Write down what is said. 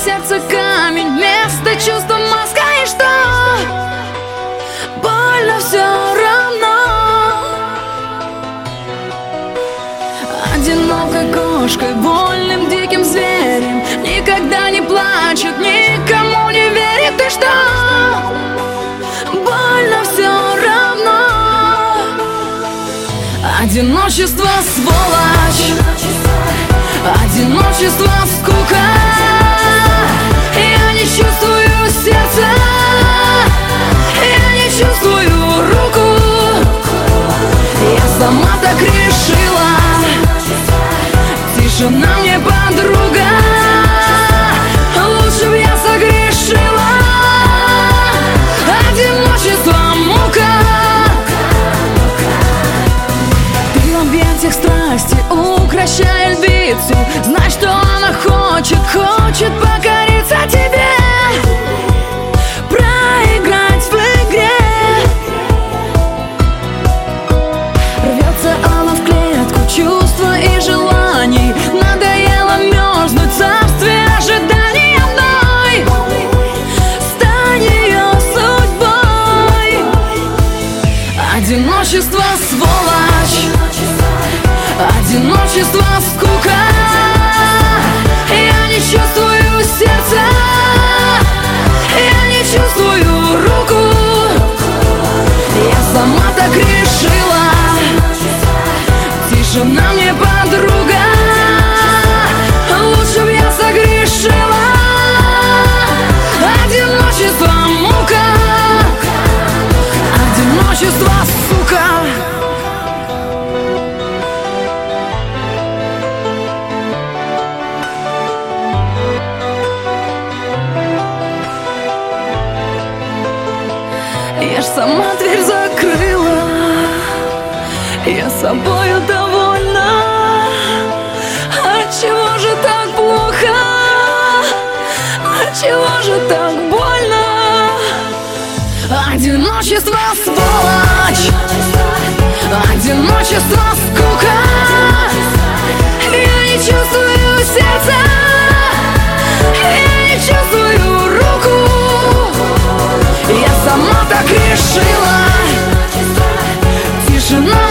сердце камень, вместо чувства маска. И что? Больно все равно. Одинокой кошкой, вольным диким зверем, никогда не плачет, никому не верит. И что? Больно все равно. Одиночество сволочь, одиночество скука. Я не чувствую сердца, я не чувствую руку. Я сама так решила. Тишина мне подруга, лучше б я согрешила. Одиночество мука. Ты в объятиях страсти, укращая львицу, знай, что она хочет покориться тебе, проиграть в игре. Рвется она в клетку чувства и желаний, надоело мерзнуть в царстве ожидания одной. Стань ее судьбой. Одиночество сволочь, одиночество скука. Я не чувствую сердца, я не чувствую руку. Я сама так решила. Тишина мне подруга, лучше б я согрешила. Одиночество мука, одиночество сука. Я ж сама дверь закрыла, я собою довольна. Отчего же так плохо? Отчего же так больно? Одиночество сволочь, одиночество скука. Я не чувствую сердца, я не чувствую руку. Я сама так решила. Тишина